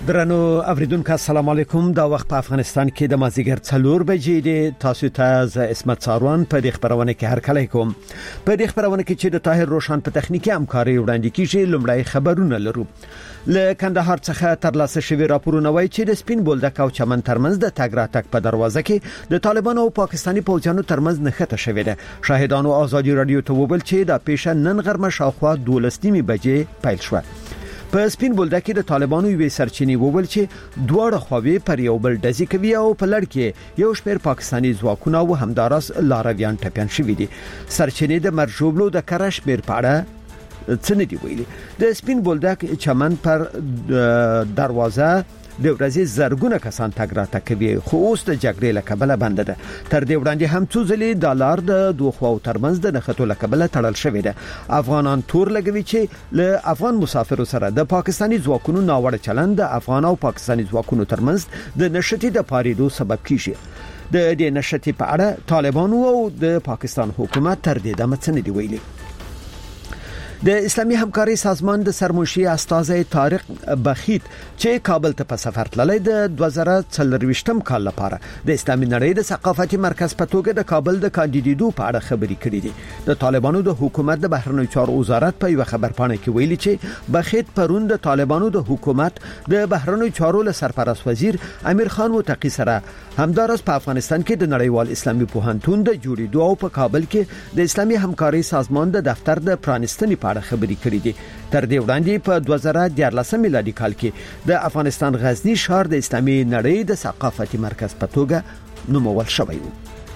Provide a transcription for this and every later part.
درنو اوریدونکو السلام علیکم. دا وخت په افغانستان کې د مازیګر 4 بجې د تاسو ته اسمت ساروان په دې خبرونه کې هرکلی کوم. په دې خبرونه کې چې د طاهر روشن په تخنیکی همکاري وړاندې کیږي لومړی خبرونه لرو. له کندهار څخه ترلاسه شوی راپورونه وایي چې د سپین بولدک او چمن ترمنځ د تګ راتګ په دروازه کې د طالبانو او پاکستاني پوځیانو ترمنځ نښته شوې ده. شاهدانو ازادي رادیو ته وویل چې دا پیښه نن غرمه شاوخوا 12 بجې پیل شوه. په سپین بولدک کې د طالبانو یوې سرچینې وویل چې دواړه خواوې پر یو بل ډزې کوي او په لړ کې یو شمېر پاکستاني ځواکونه او همداراز لارویان ټپيان شوي دي. سرچینې د مرجوبلو د کره شمېر په اړه څه نه دی ویلي. د سپین بولدک چمن پر دروازه د ورځې زرګونه کسان تګ راتګ کوي، خو اوس د جګړې له کبله بند ده. تر دې وړاندې هم څو ځلې ډالر د دوه خواو ترمنځ د نښتو له کبله تړل شوی ده. افغانان تور لګوي چې له افغان مسافرو سره د پاکستاني ځواکونو ناوړه چلند د افغان او پاکستاني ځواکونو ترمنځ د نښتې د پاریدو سبب کیږي. د دې نښتې په اړه طالبانو او د پاکستان حکومت تر دې دمه څه نه دی ویلي. د اسلامي همکاري سازمان د سرمنشي استاذ طارق بخیت چې کابل ته په سفر تللی د 2024 کال لپاره د اسلامي نړۍ د ثقافتي مرکز په توګه د کابل د کاندیدېدو په اړه خبرې کړې دي. د طالبانو د حکومت د بهرنیو چارو وزارت په یو خبرپاڼه کې ویلي چې بخیت پرون د طالبانو د حکومت د بهرنیو چارو له سرپرست وزیر امیر خان متقی سره همدارس په افغانستان کې د نړیوال اسلامي پوهنتون د جوړېدو او په کابل کې د اسلامي همکاري سازمان د دفتر د پرانستنې په اړه خبرې کړې دي. تر دې وړاندې په 2014 میلادي کال کې د افغانستان غزنی ښار د اسلامي نړۍ د ثقافتي مرکز په توګه نومول شوی و.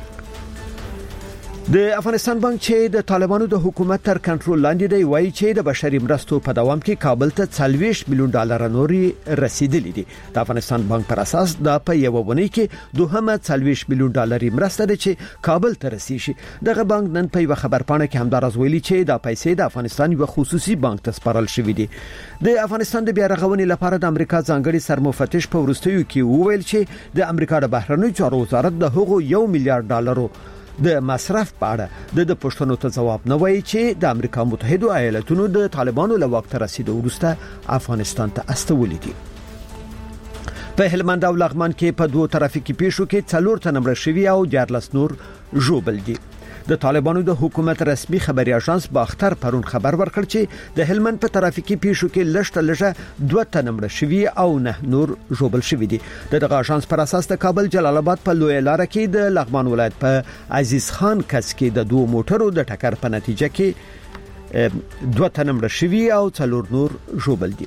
د افغانستان بانک چې د طالبانو د حکومت تر کنټرول لاندې دی وایي چې د بشري مرستو په دوام کې کابل ته 40 میلیون ډالر نوري رسیدلې دي. د افغانستان بانک پر اساس دا په یو ونی کې دوهمه 40 میلیون ډالر مرسته ده چې کابل ته رسیږي. دغه بانک نن په یو خبرپاڼه کې همدارز ویلي چې دا پیسې د افغانستان یو خصوصي بانک ته سپارل شوې دي. د افغانستان د بیا رغونې لپاره د امریکا ځانګړي سرمفتش په وروستیو کې وویل چې د امریکا د بهرنیو چارو وزارت د هغو 1 میلیارډ ډالرو د مصرف په اړه د پښتنو ته جواب نه وایي چې د امریکا متحده ایالاتونو د طالبانو له وخت رسیدو وروسته افغانستان ته استولې دي. په هلمند او لغمان کې په دوه ترافیکي پیښو کې 4 تنه مړه شوي او 14 نور ژوبل دي. د طالبانو د حکومت رسمي خبري اژانس باختر پرون خبر ورکړ چې د هلمند په ترافیکي پیښو کې لږه 2 تنه مړه شوي او 9 نور ژوبل شوي دي. دغه اژانس پر اساس د کابل جلال آباد په لوی لار کې د لغمان ولایت په عزیز خان کس کې د 2 موټرو د ټکر په نتیجه کې 2 تنه مړه شوي او 4 نور ژوبل دي.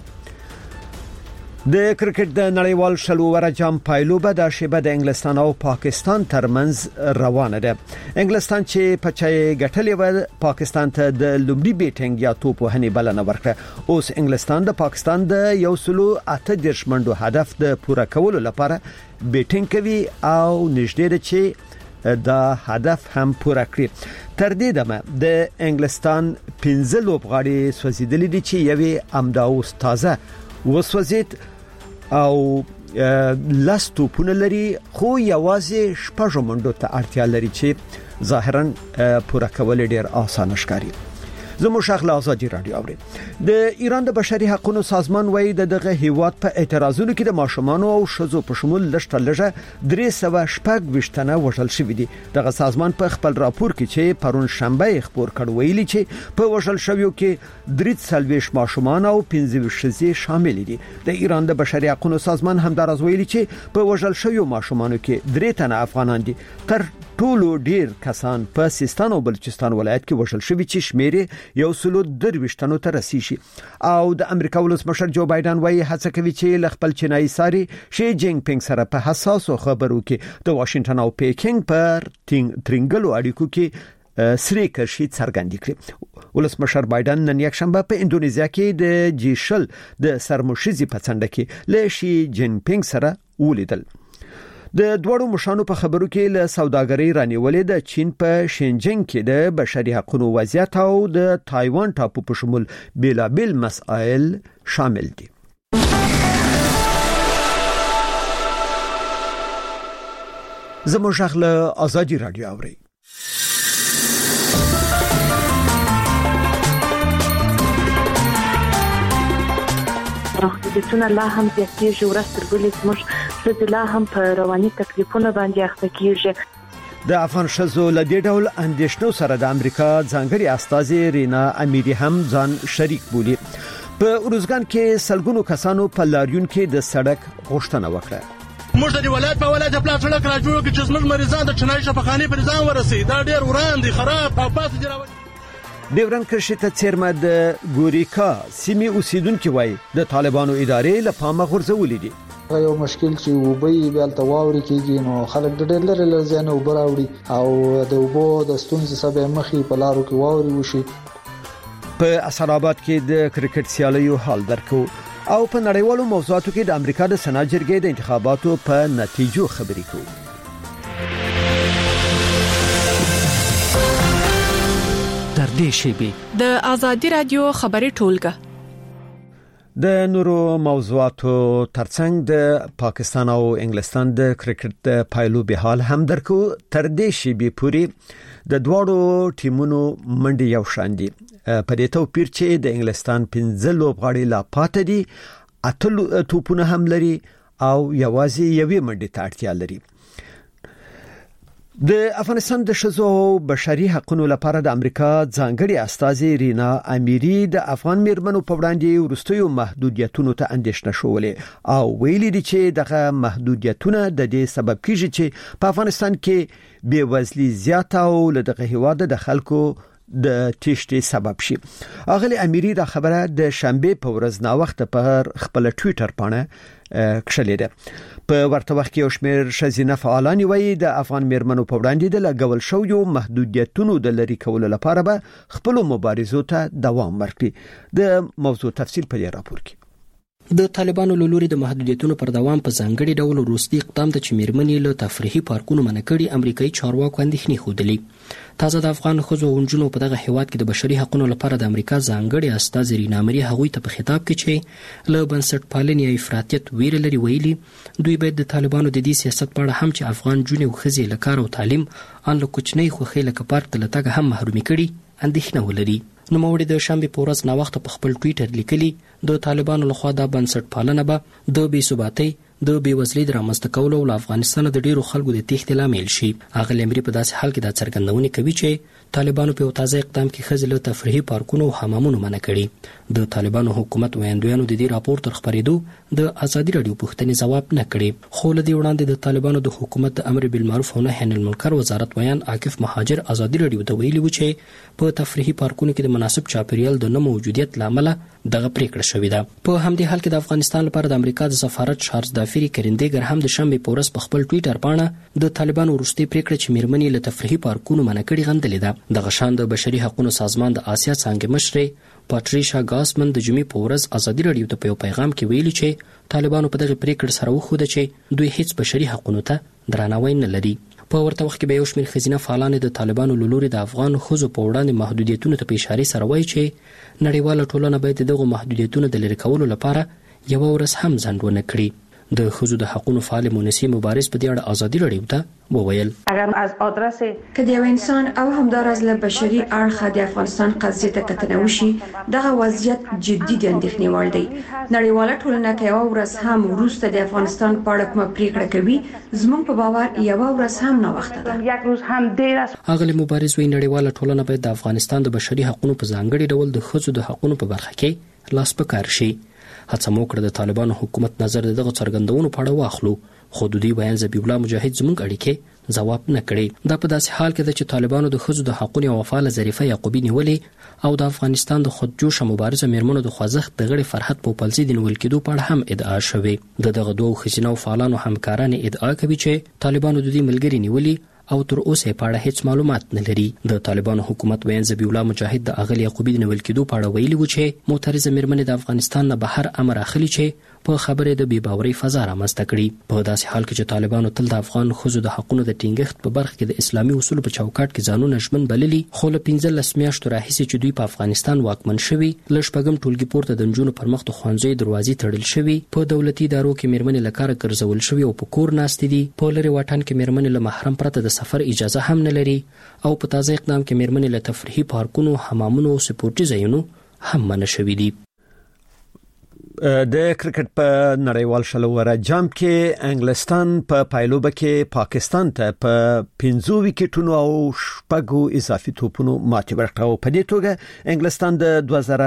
د کرکټ د نړیوال شلوره جام پایلوبه د شیبه د انګلستان او پاکستان ترمنځ روانه ده. انګلستان چې په چای ګټلې و پاکستان ته د لومړي بیټینګ یا توپ وهنې بلنه ورکړه. اوس انګلستان د پاکستان د 138 منډو هدف د پوره کولو لپاره بیټینګ کوي او نږدې ده چې دا هدف هم پوره کړي. تر دې دمه د انګلستان 15 لوبغاړي سوځیدلې دي چې یوې امداوس تازه وسوځید او لاستو پونه لري، خو یوازې شپږ منډو ته اړتیا لري چې ظاهرا پوره کول ډیر آسان ښکاري. زموږ شغله ازادي رادیو اوري. د ایران د بشري حقوقو سازمان وایي دغه هیواد په اعتراضونو کې د ماشومان او شذو په شمول لږه 320 وژل شوی دي. دغه سازمان په خپل راپور کې چې پرون شنبه خبر کړ ویلي چې په وژل شویو کې 340 ماشومان او 15 ښځې شامل دي. د ایران د بشري حقوقو سازمان همدارز ویلي چې په وژل شویو ماشومانو کې 3 تنه افغانان دي. تر ټولو ډیر کسان په سیستان او بلوچستان ولایت کې وژل شوی چې شمیر 123 تنو ته رسیږي. او د امریکا ولسمشر جو بایدن وايي هڅه کوي چې خپل چینایي ساري شي جینګ پینګ سره په حساسو خبرو کې د واشنگټن او پیکینګ پر ترنګلو اړیکو کې سری کرشي څرګند کړي. ولسمشر بایدن نن یک شنبه په اندونیزیا کې د جیشل د سرمشيزي په څنډه کې له شي جین پینګ سره ولیدل. د دوړو مشانو په خبرو کې له سوداګرۍ رانیولې د چین په شینجینګ کې د بشري حقوقو وضعیت او د تایوان ټاپو په شمول بیلابل مسائل شامل دي. زموږ شغله ازادي رادیو اوري. محدودیتونه لا هم زیاتېږي، ورځ تر بلې زموږ ښځې لا هم په رواني تکلیفونو باندې اخته کېږي. د افغان ښځو له دې ډول اندېښنو سره د امریکا ځانګړي استازي رینا امیری هم ځان شریک بولي. په اروزګان کې سلګونو کسانو په لاریون کې د سړک غوښتنه وکړه. موږ د ولایت په ولایت خپل سړک را جوړ کړو چې زموږ مریضان د چنای شفاخانه پر ځان ورسي. دا ډیر وران دي، خراب او پاتې دي. ډیورن کرښې ته څیرمه د ګوریکا سیمې اوسیدونکو وایي د طالبانو ادارې له پامه غورځولې دي. یو مشکل چې وبې بیلته واوري کېږي نو خلک د ډېر لري لزانه وبراوړي او د وبو د ستونزې سبب مخې په لارو کې واوري وشي. په اسعد آباد کې د کرکټ سیالیو حال درکو او په نړیوالو موضوعاتو کې د امریکا د سنا جرګې د انتخاباتو په نتیجو خبرې کوو. تر دې شیبې د آزادي رادیو خبري ټولګه د نورو موضوعاتو ترڅنګ د پاکستان او انګلستان د کرکټ پایلو به حال هم درکو. تر دې شیبې پورې د دواړو ټیمونو منډي یو شان دي، په دې توپیر چې د انګلستان 15 لوبغاړي لا پاتې دي، اتل توپونه هم لري او یوازې یوې منډي ته اړتیا لري. د افغانستان د ښځو بشري حقوقو لپاره د امریکا ځانګړي استازي رینا امیری د افغان میرمنو په وړاندې ورستیو محدودیتونو ته اندېښنه شولې او ویلي دي چې دغه محدودیتونه د دې سبب کیږي چې په افغانستان کې بېوزلي زیاته او له دغه هیواد د خلکو د تشتي سبب شي. اغلی امیری دا خبره د شنبه په ورځ نا وخت په خپل ټوئیټر باندې کښلې ده. په ورته وخت کې یو شمېر ښځینه فعالان وایي د افغان میرمنو په وړاندې د لګول شویو محدودیتونو د لرې کولو لپاره به خپل مبارزو ته دوام ورکړي. د موضوع تفصیل په دې راپور کې. د طالبانو له لوري د محدودیتونو پر دوام په ځانګړي ډول وروستي اقدام ته چې میرمنې له تفریحي پارکونو منع کړي امریکایي چارواکو اندېښنې ښودلې. تازه د افغان ښځو او نجونو په دغه هیواد کې د بشري حقوقو لپاره د امریکا ځانګړي استازي رینا امیری هغوی ته په خطاب کې چې له بنسټپالنې او افراطیت ویره لري ویلي دوی باید د طالبانو د دې سیاست په اړه هم چې افغان جونې او ښځې له کار او تعلیم ان له کوچنۍ خوښۍ لکه پارک ته له تګه هم محرومي کړي اندېښنه ولري. نوموړي د شنبه په ورځ نا وخت په خپل ټوئیټر لیکلي د طالبانو لخوا د بنسټپالنه به د بېثباتۍ د بېوزلۍ د رامنځته کولو او افغانستان د ډیرو خلکو د تېښتې لامل شي. اغلی امری په داسې حال کې دا څرګندونه کوي چې طالبانو په تازه اقدام کې ښځې له تفریحي پارکونو او حمامونو منع کړي. د طالبانو حکومت ویاندویانو د دې راپور تر خبرېدو د ازادي رادیو پوښتنې ځواب نه کړي، خو له دې وړاندې د طالبانو د حکومت د امر بالمعروف او نهي عن المنکر وزارت ویان عاکف مهاجر ازادي رادیو ته ویلي و چې په تفریحي پارکونو کې د مناسب چاپیریال د نه موجودیت لامل دغه پریکړه شوې ده. په همدې حال کې د افغانستان لپاره د امریکا د سفارت چارلز دافری کرندګر هم د شنبه په ورځ په خپل ټوئیټر باندې د طالبانو وروستي پریکړه چې میرمنې له تفریحي پارکونو منع کړي غندلې ده. دغه شان د بشري حقوقو سازمان د آسیا څانګې مشر پاتریشا ګاسمن د جمعې په ورځ ازادي رادیو ته په یو پیغام کې ویلي چې طالبانو په دغه پریکړه سره وښوده چې دوی هیڅ بشري حقوقو ته درناوی نه لري. په ورته وخت کې به یو شمېر ښځینه فعالان د طالبانو له لوري د افغان ښځو په وړاندې محدودیتونو ته په اشاره سره وایي چې نړیواله ټولنه باید دغه محدودیتونو د لرې کولو لپاره یو ورځ هم ځنډ ونه کړي. د ښځو د حقوقو فعال مونسی مبارز په دې اړه ازادي رادیو ته وویل اگر از آدرس که د انسان او همدارز له بشري اړخه د افغانستان قضیې ته کتنه وشي دغه وضعیت جدي د اندېښنې وړ دی. نړیواله ټولنه که یو ورځ هم وروسته د افغانستان په اړه کومه پریکړه کوي زموږ په باور یو ورځ هم نه وخت ده. یک روز هم ډیر است. اغلی مبارز وی نړیواله ټولنه باید د افغانستان د بشري حقوقو په ځانګړي ډول د ښځو د حقوقو په برخه کې لاس په کار شي. هڅه مو کړه د طالبانو حکومت نظر دغه څرګندونو په اړه واخلو، خو د دوی بیان ذبیح الله مجاهد زموږ اړیکې ځواب نه کړي. دا په داسې حال کې ده چې طالبانو د ښځو د حقوقو او فعال ظریفه یعقوبی نیولې او د افغانستان د خودجوشه مبارزه میرمنو د خوځښت د غړي فرحت پوپلزي د نیول کېدو په اړه هم ادعا شوې. دغه دوه ښځینه فعالانو همکاران ادعا کوي چې طالبانو د دې ملګری نیولې او تر اوسه په اړه هیڅ معلومات نه لري. د طالبانو حکومت ویان ذبیح الله مجاهد د اغلی یعقوبی د نیول کېدو په اړه ویلي و چې معترضه میرمنې د افغانستان نه بهر امر اخلي چې په خبره د بې باورۍ فضا رامنځته کړي. په داسې حال کې چې طالبانو تل د افغان ښځو د حقوقو د ټینګښت په برخه کې د اسلامي اصولو په چوکاټ کې ځانونه ژمن بللي، خو له 15 میاشتو راهیسې چې دوی په افغانستان واکمن شوي له شپږم ټولګي پورته د نجونو پر مخ د ښوونځیو دروازې تړل شوي، په دولتي ادارو کې میرمنې له کاره ګرځول شوي او په کور ناستې دي، په لرې واټن کې میرمنې له محرم پرته د سفر اجازه هم نه لري او په تازه اقدام کې میرمنې له تفریحي پارکونو، حمامونو او سپورټي ځایونو هم منع شوي دي. د کرکټ په نړیوال شلوره جام کې انګلستان په پایلوبه کې پاکستان ته په 15 وکټونو او شپږو اضافي توپونو ماتې ورکړه. په دې توګه انګلستان د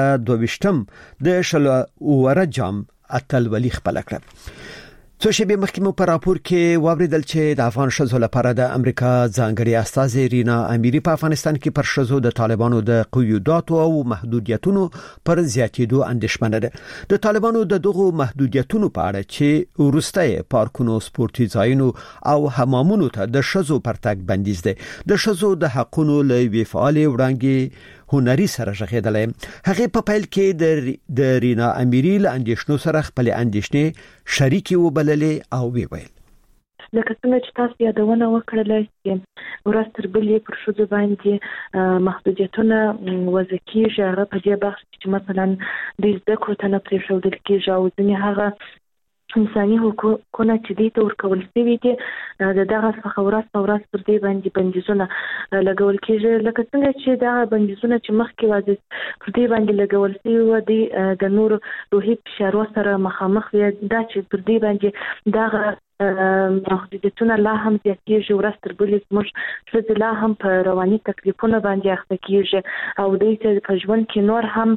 2022م د شلوره جام اتلولي خپل کړ. څو شپې مخکې مو په راپور کې واوریدل چې د افغان شذو لپاره د امریکا ځانګړي استازي رینا اميري په افغانستان کې پر شذو د طالبانو د قیوداتو او محدودیتونو پر زیاتېدو اندېښمنه ده. د طالبانو د دغو محدودیتونو په اړه چې ورسته پارکونو، سپورتي ځایونو او حمامونو ته د شذو پرتګ بندیز ده. د شذو د حقونو لوي فعال وړاندې هنري سره ژغېدلې. هغه په پیل کې د رینا اميري له اندېښنو سره خپل اندېښنې شریکي وبللې او ویل لکه څنګه چې تاسو یادونه وکړله چې ورستر بلې پر شذو باندې محدودیتونه وضع کیږي. هغه په دې بحث چې مثلا د زده کړو ته نه پرېښودل کیږي او ځینې هغه انساني حقوقونه چې دې ته ورکول شوي دي دغه څخه ورځ پر دې باندې بندیزونه لګول کیږي. لکه څنګه چې دا بندیزونه چې مخکې واځي پر دې باندې لګول شوي و دي د نور روحي فشارو سره مخامخ وي، دا چې پر دې باندې دغه محدودیتونه لا هم زیاتېږي. ورستر بلې زموږ ښځې لا هم په رواني تکلیفونه باندې اخته کیږي او دوی ته په ژوند کې نور هم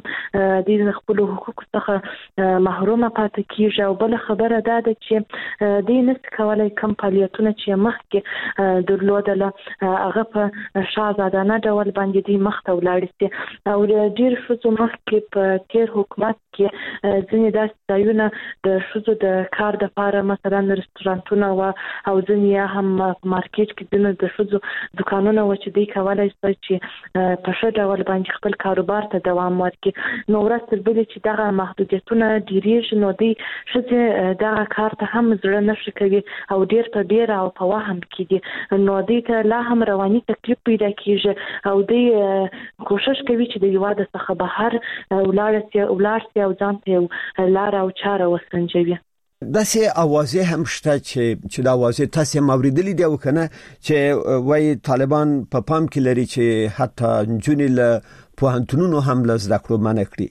د خپل حقوقو څخه محرومه پاتې کیږي. او بل خبره دا ده چې دوی نشي کولای کوم فعالیتونه چې مخکې درلودل هغه په شاهزادانه ډول باندې دوی مخ ته ولاړ شي. او ډېر ښځو مخکې په تیر حکومت کې ځینې داسې ځایونه د ښځو د کار لپاره مثلا رستورانتونه او ځینې هم مارکیټ کې د ښځو دکانونه و چې دوی کولای شي چې په ښه ډول باندې خپل کاروبار ته دوام ورکړي. نو ورستر بلې چې دغه محدودیتونه ډېرېږي نو دوی ښځې دغه کار ته هم زړه نه ښه کوي او ډېر په بیره او په وهم کې دي. نو دوی ته لا هم رواني تکلیف پیدا کیږي او دوی کوشش کوي چې د هېواد څخه بهر ولاړ شي او ځان ته لاره او چاره وسنجوي. داسې اوازې هم شته چې د اوازې تاسو موریدلې دی او کنه چې وای طالبان په پام کې لري چې حتی جنې له پوهنتونونو هم له زده کړو منع کړي.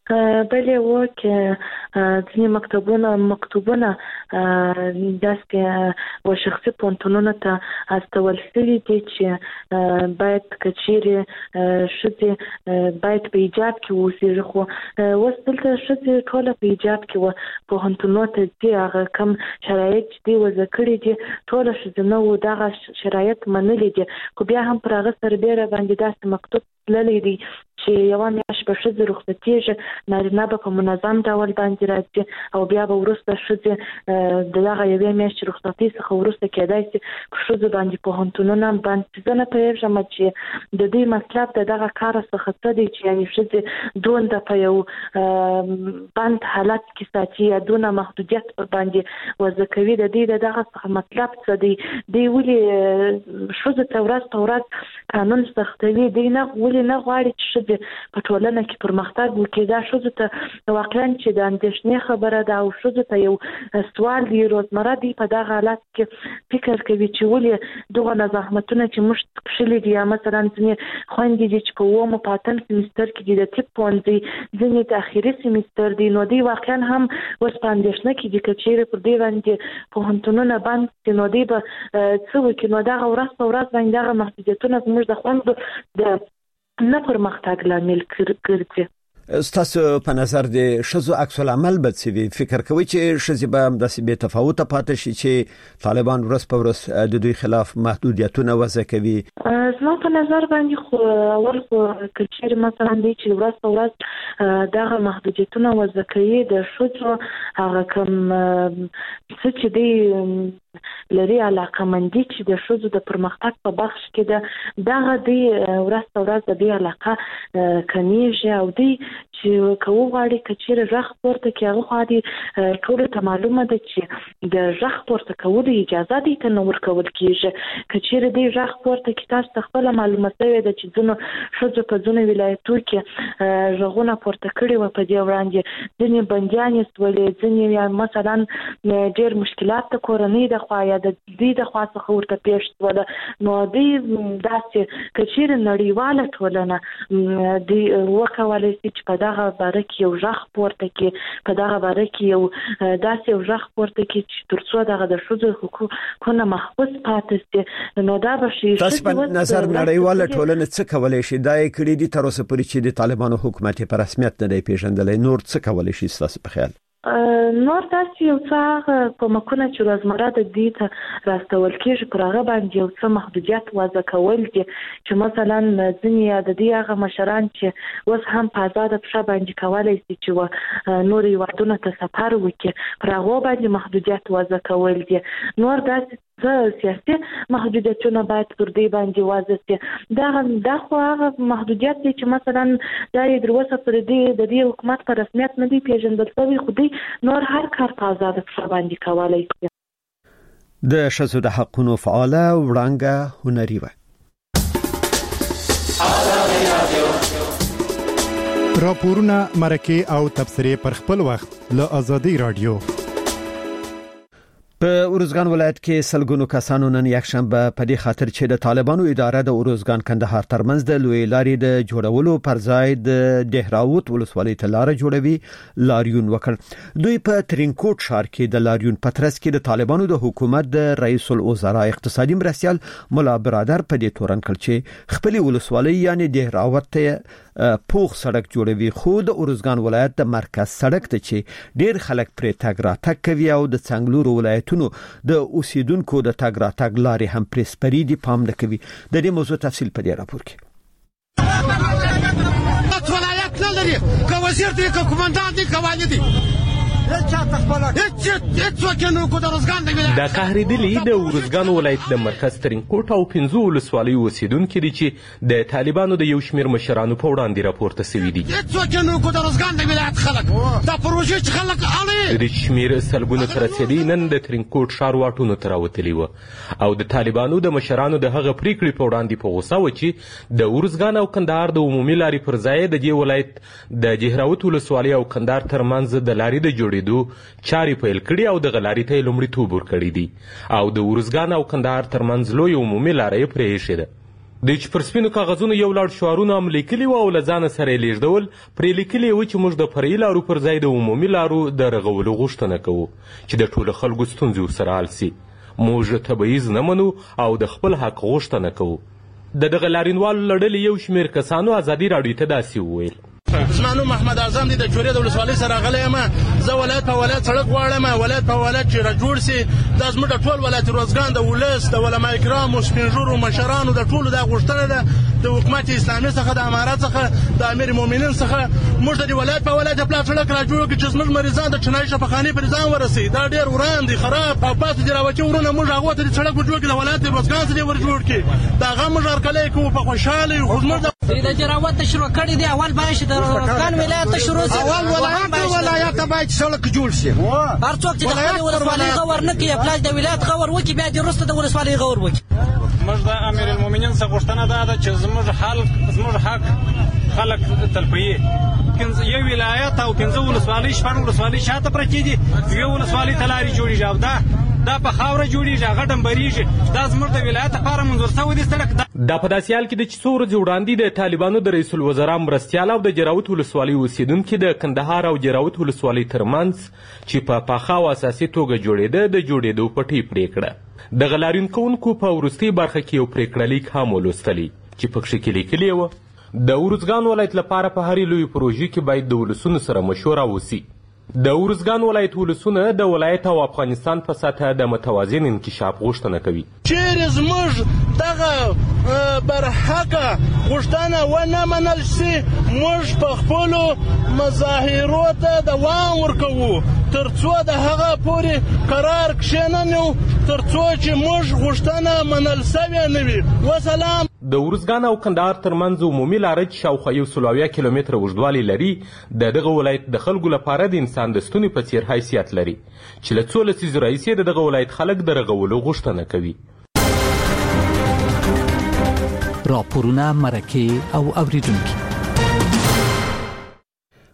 بلې و چې ځینې مکتوبونه داسې و شخصي پوهنتونونو ته استول شوي دي چې باید که چیرې ښځې باید په حجاب کې اوسېږي. خو اوس دلته ښځې ټوله په حجاب کې و پوهنتونونو ته ځي. هغه کوم شرایط چې دوی وضع کړي دي ټوله ښځینه و دغه شرایط منلي دي. خو بیا هم پر هغه سربیره باندې داسې مکتوب تللی دی چې یوه میاشت به ښځې رخصتېږي، نارینه به په منظم ډول باندې راځي او بیا به وروسته ښځې د دغه یوې میاشتې رخصتۍ څخه وروسته کېدای شي په ښځو باندې پوهنتونونه بند شي. زه نه پوهېږم چې د دوی مطلب د دغه کار څخه څه دی چې یعنې ښځې دونه په یو بند حالت کې ساتي یا دونه محدودیت باندې وضع کوي. د دوی د دغه څخه مطلب څه دی؟ دوی ولې ښځو ته ورځ په ورځ قانون سختوي؟ دوی ولې نه غواړي چې ښځې په ټولنه کې پرمختګ وکړي؟ دا ښځو ته واقعا چې د اندېښنې خبره ده او ښځو ته یو سوال دی. روزمره دوی په دغه حالت کې فکر کوي چې ولې دغه زحمتونه چې موږ کښلي دي یا مثلا ځینې خویندې دي چې په 9 په 8 سیمستر کې دي د طب پوهنځي، ځینې د اخري سیمستر دي، نو دوی واقعا هم اوس په اندېښنه کې دي که چیرې پر دې باندې پوهنتونونه بند شي نو دوی به څه وکړي. نو دغه ورځ په ورځ باندې دغه محدودیتونه زموږ د خویندو د نه پرمختګ لامل ګرځي. ستاسو په نظر د ښځو عکس العمل به څه وي؟ فکر کوي چې ښځې به داسې بې تفاوته پاتې شي چې طالبان ورځ په ورځ د دوی خلاف محدودیتونه وضع کوي؟ زما په نظر باندې خو اول خو که چیرې مثلا دی چې ورځ په ورځ دغه محدودیتونه وضع کوي د ښځو هغه کوم څه چې دی لري علاقمندي چې د ښځو د پرمختګ په بخش کې ده دغه دی ورځ په ورځ د دې علاقه کمیږي او دی چې که وغواړي که چیرې غږ پورته کړي هغه خو دې ټولو ته معلومه ده چې د غږ پورته کولو اجازه دې ته نه ورکول کېږي. که چیرې دې غږ پورته کړي تاسو ته خپله معلومه شوې ده چې ځینو ښځو په ځینو ولایتو کې غږونه پورته کړي وو په دې وړاندې، ځینې بندیانې شولې، ځینې مثلا ډېر مشکلات د کورنۍ د د خوا یا د دې د خوا څخه ورته پیښ شول نو دې داسې کچیر نړیواله ټولنه د وکولای شي چې په دغه باره کې یو ځخ پورته کې په دغه باره کې یو داسې یو ځخ پورته کې چې ترڅو دغه د ښځو حقوقونه محفوظ پاتې شي نو دا به شي تاسو په نظر نړیواله ټولنه څه کولای شي دا یې کړی دي تر اوسه پورې چې د طالبانو حکومت په رسمیت نه دی پیژندلی نور څه کولای شي تاسو په خیال نور داسې یو څه کومکونه چې روزمره د دې ته راستول کېږي پر هغه باندې یو څه محدودیت وضع کول دي چې مثلا ځینې د دې هغه مشران چې اوس هم په آزاده پښه باندې کولی شي چې نورو هیوادونو ته سفر وکړي پر هغو باندې محدودیت وضع کول دي نور داسې سیاسي محدودیتونه باید پر دې باندې وضع شي دا خو هغه محدودیت دی چې مثلا دا یې تر اوسه پورې د دې حکومت په رسمیت نه دی پیژندل شوی خو نور هر کار په آزاده پښه باندې کولای شي د ښځو د حقونو فعاله وړانګه هنري وه راپورونه مرکه او تبصرې پر خپل وخت له آزادي رادیو په اروزګان ولایت کې سلګونو کسانو نن یکشنبه په دې خاطر چې د طالبانو اداره د اروزګان کندهار ترمنځ د لوی لارې د جوړولو پر ځای د دهراوت ولسوالۍ ته لار جوړوي لاریون وکړ دوی په ترینکوټ ښار کې د لاریون پترس کې د طالبانو د حکومت د رئیس الوزرا اقتصادي مرستیال مولا برادر په دې تورن کړ چې خپل ولسوالۍ یعنی دهراوت ته پوخ سړک جوړوي خو د اروزګان ولایت د مرکز سړک ته چې ډیر خلک پرې تګ راتګ کوي او د څنګلورو ولایتونو د اوسیدونکو د تګ راتګ لارې هم پرې سپری دي پام نه کوي د دې موضوع تفصیل په دې راپور کې ولایت نه لري که وزیر دی که کمانډان دی که والی دی د قهردلی د اروزګان ولایت د مرکز ترینکوټ او 15 ولسوالۍ اوسیدونکي دي چې د طالبانو د یو شمېر مشرانو په وړاندې راپورته شوي دي د شمېر سلګونو ته رسېدي نن د ترینکوټ ښار واټونو ته راوتلي وه او د طالبانو د مشرانو د هغه پریکړې په وړاندې په غوسه وه چې د اروزګان او کندهار د عمومي لارې پر ځای د دې ولایت د جهراوت ولسوالۍ او کندهار ترمنځ د لارې د جوړېدو چاري پیل کړي او د غلاري ته لومړیتوب ورکړی دي او د اروزګان او کندهار ترمنځ لوی عمومي لارې پرې ایښې ده د چې پر سپینو کاغذونو یو لړ شعارونه هم لیکلي وو او له ځانه سره یې لیږدول پرې لیکلي وو چې موږ د فرعي لارو پر ځای د عمومي لارو د رغولو غوښتنه کوو چې د ټولو خلکو ستونزې ورسره حل سي موږ تبعیض نه منو او د خپل حق غوښتنه کوو د دغه لاریونوالو له ډلې یو شمېر کسانو ازادي راډیو ته داسې وویل زما نوم محمد اعظم دی د جوړې د ولسوالۍ سره راغلی یم زه ولایت په ولایت سړک غواړم ولایت په ولایت چې راجوړ سي دا زموږ د ټول ولایت روزګان د ولس د علما کرامو سپینږیرو مشرانو د ټولو دا غوښتنه ده د حکومت اسلامي څخه د امارات څخه د امیر المؤمنین څخه موږ د ولایت په ولایت پلا سړک راجوړ کړو چې زموږ مریضان د چنای شفاخانې پر ځان ورسي دا ډیر وران دي خراب او پاتې دي راوچې ورونه موږ هغه ته سړک جوړ کړو د ولایت روزګان څخه ور جوړ کړي دا غو موږ هرکلی کوو په خوشاله خو موږ د جراوت شروع کړی دی اول باید د روزګان ولایت شروع شي اول ولایت باید سړک جوړ شي هر څوک چې د خپل ولسوالۍ غور نه کوي پلاس د ولایت غور وکي بیا د رسته د ولسوالۍ غور وکي موږ د امیر المؤمنین څخه غوښتنه ده چې زموږ حق خلک تلپي یو ولایت او 15 ولسوالۍ شپږ ولسوالۍ شاته پرتې دي یو ولسوالۍ ته لارې جوړېږي او دا په خاوره جوړېږي هغه ډمبرېږي دا زموږ د ولایت لپاره منظور شوی دی سړک دا په داسې حال کې ده چې څو ورځې وړاندې د طالبانو د رئیس الوزرا مرستیال او د جراوت ولسوالۍ اوسیدونکي د کندهار او جراوت ولسوالۍ ترمنځ چې په پاخه او اساسي توګه جوړېده د جوړېدو پټۍ پرې کړه د لاریون کوونکو په وروستۍ برخه کې یو پرېکړه لیک هم ولوستلی چې پکښې کې لیکلي وه د اروزګان ولایت لپاره په هرې لویې پروژې کې باید د ولسونو سره مشوره وسي د اروزګان ولایت ولسونه د ولایت او افغانستان په سطحه د متوازن انکشاف غوښتنه کوي چیرې زموږ دغه برحقه غوښتنه ونه منل شي موږ په خپلو مظاهرو ته دوام ورکوو تر څو د هغه پورې قرار کښېننو تر څو چې موږ غوښتنه منل سوې نه وي وسلام د اروزګان او کندهار ترمنځ عمومي لاره چې شاوخوا 120 کیلومتره اوږدوالی لري د دغه ولایت د خلکو لپاره د انسان د ستوني په څیر حیثیت لري چې له څو لسیزو راهیسې د دغه ولایت خلک د رغولو غوښتنه کوي راپورونه مرکه او اوریدونکي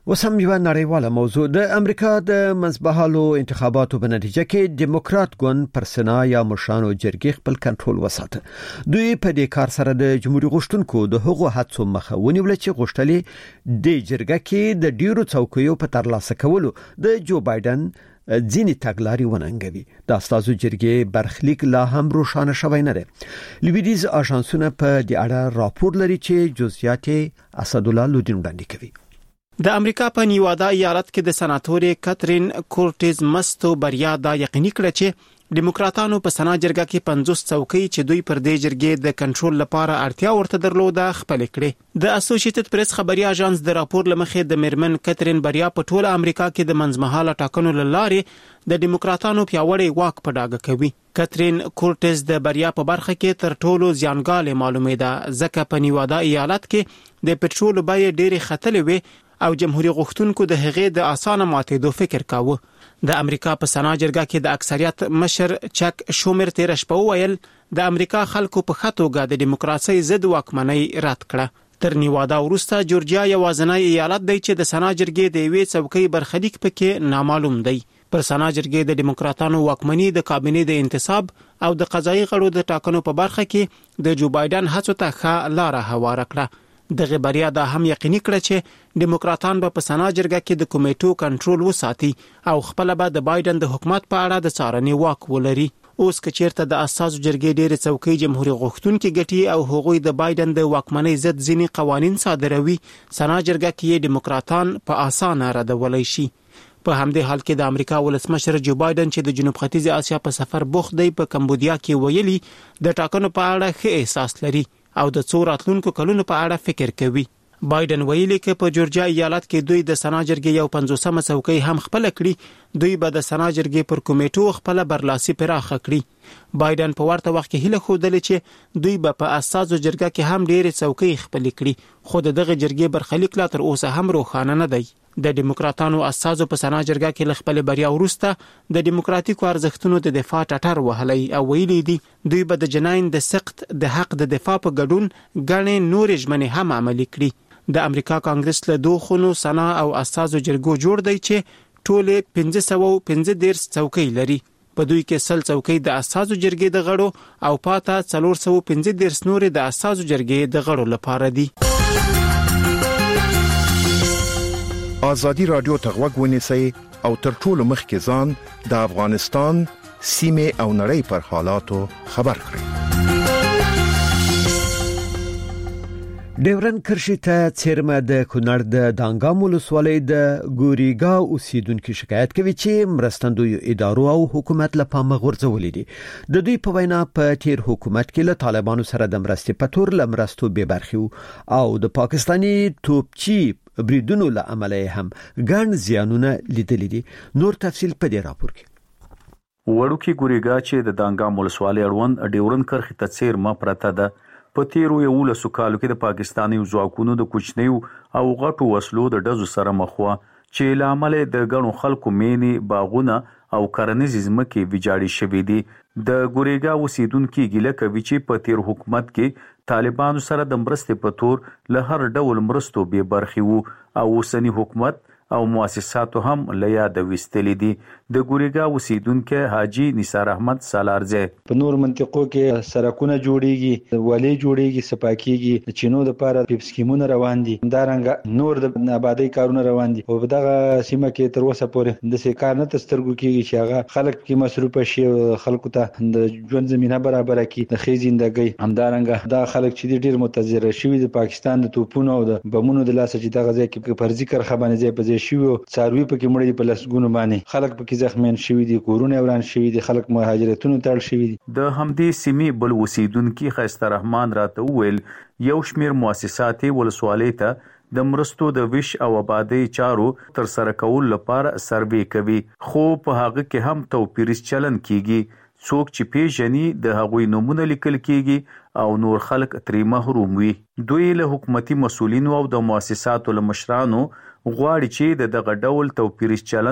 وسم یو نړیواله موضوع د امریکا د منځمهالو انتخاباتو په نتیجه کې دیموکرات ګوند پر سنا یا مشرانو جرګې خپل کنټرول وساته. دوی په دې کار سره د جمهوریت غوښتونکو د هغو هڅو مخه ونیول چې غوښتلې د جرګه کې د ډیرو څوکیو په ترلاسه کولو د جو بایدن ځینې تګلارې وننګوي. د استازو جرګې برخلیک لا هم روښانه شوی نه دی. لویدیز آژانسونه په دې اړه راپور لري چې جزئیات اسدالله لودین وړاندې کوي. د امریکا په نیوادا ایالت کې د سناتورې کاترین کورټز مستو بریا دا یقیني کړه چې دیموکراتانو په سنا جرګه کې 50 څوکۍ چې دوی پر دې جرګې د کنټرول لپاره اړتیا ورته درلوده خپل کړي. د اسوسییټډ پریس خبري اژانس د راپور لمخې د میرمن کاترین بریا په ټوله امریکا کې د منځمهاله ټاکنو لارې د دیموکراتانو پیاوړی واک په ډاګه کوي. کاترین کورټز د بریا په برخه کې تر ټولو زیانګاله معلومه ده ځکه په نیوادا ایالت کې د پټرول بیې ډېرې ختلې وي او جمهوریت غوښتونکو د هغې د اسانه ماتېدو فکر کاوه. د امریکا په سنا جرګه کې د اکثریت مشر چک شومر تیر شپه ویل د امریکا خلکو په خاطوګه د دیموکراسي ضد واکمنۍ رد کړه. تر نیوادا وروسته جورجیا یوازینی ایالت دی چې د سنا جرګې د یوې څوکۍ برخلیک پکې نامعلوم دی. پر سنا جرګې د دیموکراتانو واکمنۍ د کابینې د انتصاب او د قضایي غړو د ټاکنو په برخه کې د جو بایدن هڅو ته ښه لار هواره کړه. دغه بریا دا هم یقیني کړه چې دیموکراتان به په سنا جرګه کې د کمیټو کنټرول وساتي او خپل به د بایدن د حکومت په اړه د څارنې واک ولري. اوس که چیرته د اساسو جرګې ډېر څوکۍ جمهوریت غوښتونکي ګټي او هغوی د بایدن د واکمنۍ ضد ځینې قوانين صادروي، سنا جرګه کې دیموکراتان په اسانه ردولای شي. په همدې حال کې د امریکا ولسمشر جو بایدن چې د جنوب ختیځ اسیا په سفر بوخت دی په کمبودیا کې ویلي د ټاکنو په اړه ښه احساس لري او د څو راتلونکو کلونو په اړه فکر کوي. بایدن ویلي چې په جورجیا ایالت کې دوی د سنا جرګې یو 50مه څوکۍ هم خپل کړي، دوی به د سنا جرګې پر کمیټو خپل برلاسي پراخه کړي. بایدن په ورته وخت کې هیله خوده چې دوی به په اساسو جرګه کې هم ډېر څوکۍ خپل کړي، خو دغه جرګې برخلیک لا تر اوسه هم روښانه نه دی. د دیموکراتانو اساسو په سنا جرګه کې لخپل بریا وروسته د دیموکراتیکو ارزښتونو د دفاع ټټر وهلی او ویلي دي دوی به د جناین د سخت د حق د دفاع په ګډون غنې نورې ژمنې هم عملي کړي. د امریکا کانګرس له دوه خونو سنا او اساسو جرګو جوړ دی چې ټوله 515 څوکۍ لري. په دوی کې 100 څوکۍ د اساسو جرګې د غړو او پاته 415 نورې د اساسو جرګې د غړو لپاره دي. آزادی رادیو ته غوږ ونیسئ او تر ټولو مخکې ځان د افغانستان سیمه او نړۍ پر حالاتو خبر کړئ. ډیورن کرښې ته څیرمه د کونړ د دانګام ولسوالۍ د ګوریګا اوسیدونکو شکایت کوي چې مرستندوی ادارو او حکومت له پامه غورځولې دي. د دوی په وینا په تیر حکومت کې له طالبانو سره د مرستې په تور لمرستو به برخي او د پاکستانی توپچی بریدونو له عمله هم ګڼ زیانونه لیدلې دي. نور تفصیل په دې راپور کې. وړوکی ګوریګا چې د دانګام ولسوالۍ اړوند ډیورن کرښې ته څیرمه پرته ده، په تیرو 11 کالو کې د پاکستاني ځواکونو د کوچنیو او غټو وسلو د ډزو سره مخ وه چې له امله د ګڼو خلکو مینې، باغونه او کرنیزې ځمکې ویجاړې شوې دي. د ګوریګا اوسیدونکي ګیله کوي چې په تیر حکومت کې طالبانو سره د مرستې په تور له هر ډول مرستو بې برخې وو او اوسنی حکومت او مؤسساتو هم له یاده ویستلې دي. د ګوریګا اوسیدونکي حاجی نثار احمد سالارزی په نور منطقو کې سړکونه جوړیږي، ولې جوړیږي، سپاکیږي، د چینو د لپاره پیپ سکیمونه روان دي، همدارنګه نور د آبادی کارونه روان دي او په دغه سیمه کې تر اوسه پورې د څه کار نه تسترګو کېږي چې هغه خلک کې مصروف شي، خلکو ته د ژوند زمينه برابر کړي، د خې زندګۍ. همدارنګه دا خلک چې ډیر متضرر شوي د پاکستان د توپونو او د بمونو د لاسه چې دغه ځای کې فرضي کرخه باندې ځای په ځای شوي، څاروي پکې مړ دي په لسګونو باندې، خلک پکې زخمیان شوي دي، کورونه وران شوي دي، خلک مهاجرتونو ته اړ شوي دي. د همدې سیمې بل اوسیدونکي خیسته رحمان راته وویل یو شمیر مؤسسات ولسوالۍ ته د مرستو د ویش او آبادی چارو تر سره کول لپاره سروې کوي، خو په هغه کې هم توپیریز چلن کیږي. څوک چې پیژني د هغوی نومونه لیکل کیږي او نور خلک ترې محروم وي. دوی له حکومتي مسولینو او د مؤسساتو له مشرانو غواړي چې دغه ډول توپیریز چلن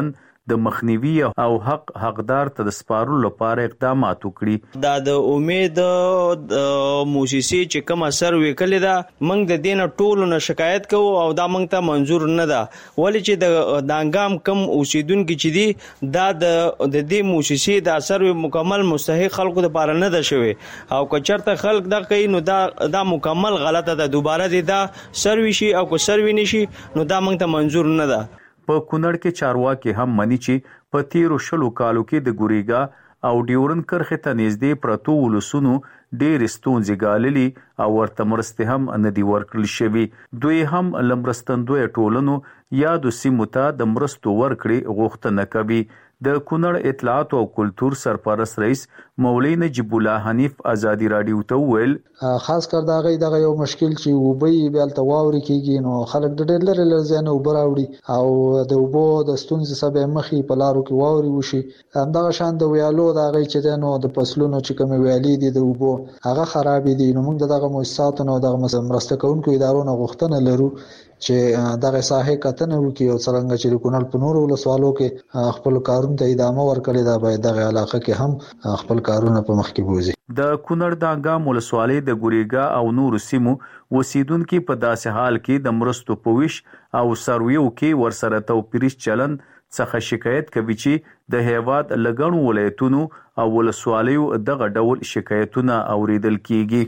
د مخنیوي او حقدار ته د سپارلو لپاره اقدامات وکړي. دا د امید موسسې چې کوم اثر وکړي دا موږ د دین ټولو نه شکایت کوو او دا موږ ته منظور نه ده، ولې چې د دانګام کم اوسیدونکو چې دي دا د دې موسسې د اثر مکمل مستحق خلکو لپاره نه ده شوی او کچرته خلک دا کوي نو دا مکمل غلطه ده، دوباره دې دا سروي شي او کو سروي نشي نو دا موږ ته منظور نه ده. په کونړ کې چارواکي هم مني چې په تیرو 20 کالو کې د ګوریګا او ډیورن کرخه ته نږدې پرتو ولسونو ډېر ستونزې ګاللي او ورته مرستې هم ندي ورکړل شوي. دوی هم لمرستندوی ټولنو یا د سیمو ته د مرستو ورکړې غوښتنه کوي. د کونړ اطلاعات او کلتور سرپرست رئیس مولوی نجیب الله حنیف ازادي رادیو ته ویل خاص کر دا غي دغه یو مشکل چې وبي بیل تواوري کیږي نو خلک د ډېر لري لزانه وبراوړي او د وبو د ستونزې سبب مخي په لارو کې واوري وشي. همدغه شان د ویالو دا غي چې نو د فصلونو چې کوم ویالي دي د وبو هغه خراب دي نو موږ دغه مؤسساتو نو دغه مرسته کوونکو ادارو نه غوښتنه لرو چې دغه ساحه کتنه وکړي او څنګه چې کونړ په نورو ولسوالو کې خپل کارونه ته ادامه ورکړي دا باید دغه علاقه کې هم خپل کارونه په مخ کې بوزي. د کونړ دانګام ولسوالۍ د ګوریګا او نورو سیمو اوسیدونکو په داسې حال کې د مرستو په ویش او سرویو کې ورسره توپیریش چلن څخه شکایت کوي چې د هیواد لګڼو ولایتونو او ولسوالیو دغه ډول شکایتونه اوریدل کیږي.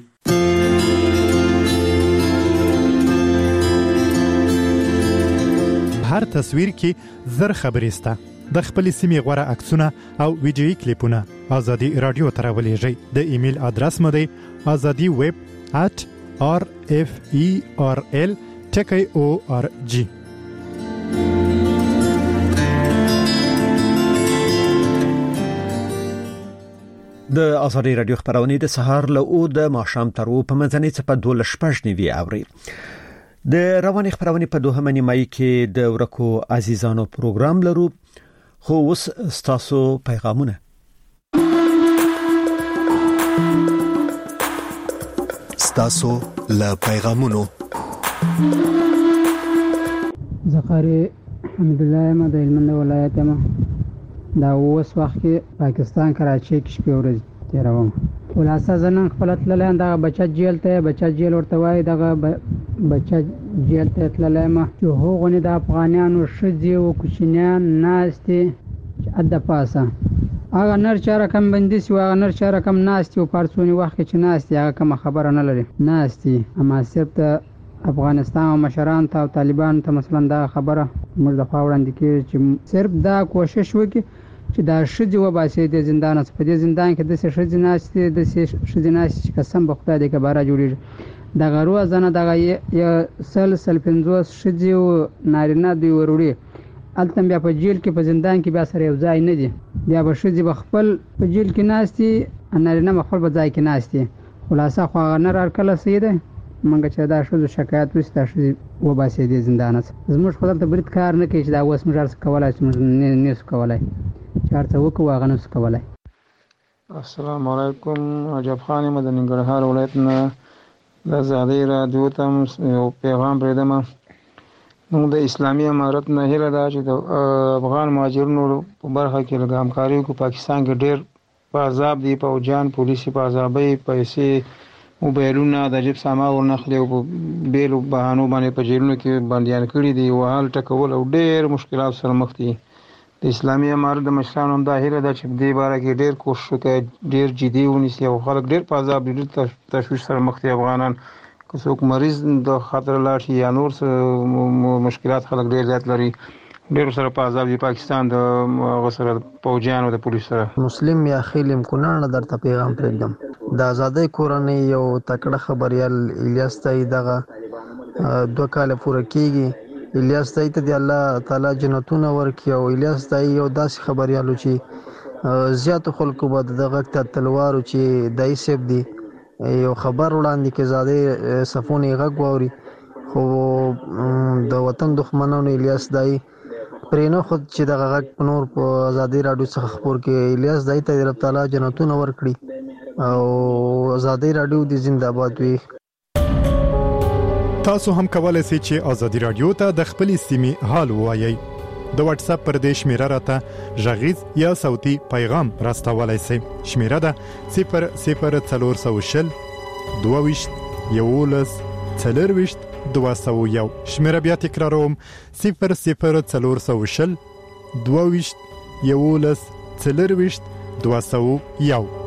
هر تصویر کې زر خبرې سته. د خپل سیمې غوړه عکسونه او ویډیويي کلیپونه ازادي رادیو ته راولېږئ. د ایمیل ادرس مو دی azadiweb@referl.org. د ازادي رادیو خبرونه د سهار له او د ماښام تر او په منځنۍ څپه 12:00 اوري. د رواني خبرونه په دوه نیمه کې د ورکو عزیزانو پروګرام لرو، خو اوس ستاسو پیغامونه. ستاسو له پیغامونو زخاري حمد الله ما د هلمند ولایت ما دا اوس وخت کې پاکستان کراچۍ کې شپې ورځې تیروم. خلاصه زنن خپل تللی دا بچا جیل ورته وای دغه بچا جیل ته تللی ما چې هغونه د افغانانو شذي او کوچنیان ناشتي اد پاسه هغه نر چا رقم بندي سی هغه نر چا رقم ناشتي او پارسونی وخت چې ناشتي هغه کوم خبره نه لري ناشتي. اما صرف د افغانستان او مشران ته او طالبان ته مثلا دا خبره موږ د خاورند کې چې صرف دا کوشش وکړي چې دا شذي و باسي د زندان په دې زندان کې د شذي ناشتي د شذي ناشتي قسم په خدای دې کباره جوړیږي. د غرو ځنه دغه یو سل 50 شذي او نارینه دی وروړي التم بیا په جیل کې په زندان کې بیا سره یو ځای نه دي، بیا به شذي بخپل په جیل کې ناشتي نارینه مخبل په ځای کې ناشتي. خلاصه خو هغه نه راکله سیده منګه چې دا شذو شکایت وسته شذي و باسي د زندان زموږ خپل ته برید کار نه کوي چې دا اوس موږ کولای چې نه کولای چارته وکړو هغه نه کولای. السلام علیکم. عجب خان مدني ګرهار ولایت نه د ازادي رادیو ته یو پیغام پرېدم. موږ د اسلامي امارت نه هیله ده چې د افغان مهاجرینو په برخه کې لږ همکاري وکړو. پاکستان کې ډېر په عذاب دي، پوجان پولیسي په عذابۍ پیسې موبایلونه د جیب سامان ورنخلي او بیلو بهانو باندې په جیلونو کې بندیان کړي دي او حال ټکول او ډېر مشکلات سره مخ دي. د اسلامي امارت د مشرانو هم دا هیله ده چې په دې باره کې ډېر کوشش وکړي، ډېر جدي ونیسي او خلک ډېر په عذاب دي، ډېر تشویش سره مخ دي افغانان. که څوک مریض د خطر لاړ شي یا نور مشکلات خلک ډېر زیات لري، ډېر سره په عذاب دي. پاکستان د غسر پوجانو د پولیس سره مسلم یا خیلم کونړ درته پیغام پرېږدم. د آزادۍ کورنۍ یو تکړه خبريال الیاس تای دغه 2 کال پوره کیږي. الیاس تای ته د الله تعالی جنتونه ورکړي او الیاس تای یو داسې خبريالو چې زیات خلکو به دغه تلوارو چې دای سیب دی یو خبر وړاندې کې زاده صفونه غږ ووري خو د وطن دښمنانو الیاس دای پرینو خود چې دغه غږ نور په آزادي رادیو څخه خبر کې الیاس دای ته رب تعالی جنتونه ورکړي او آزادي رادیو د زنده‌باد وي. تاسو هم کولای شئ چې آزادي رادیو ته د خپل سیمې حال ووایئ. د واتس اپ پر دې شمیره راته ژغیز یا صوتي پیغام راستولای شئ. شمیره ده 00420 22 11 40 201. شمیره بیا تکراروم 00420 22 11 40 201.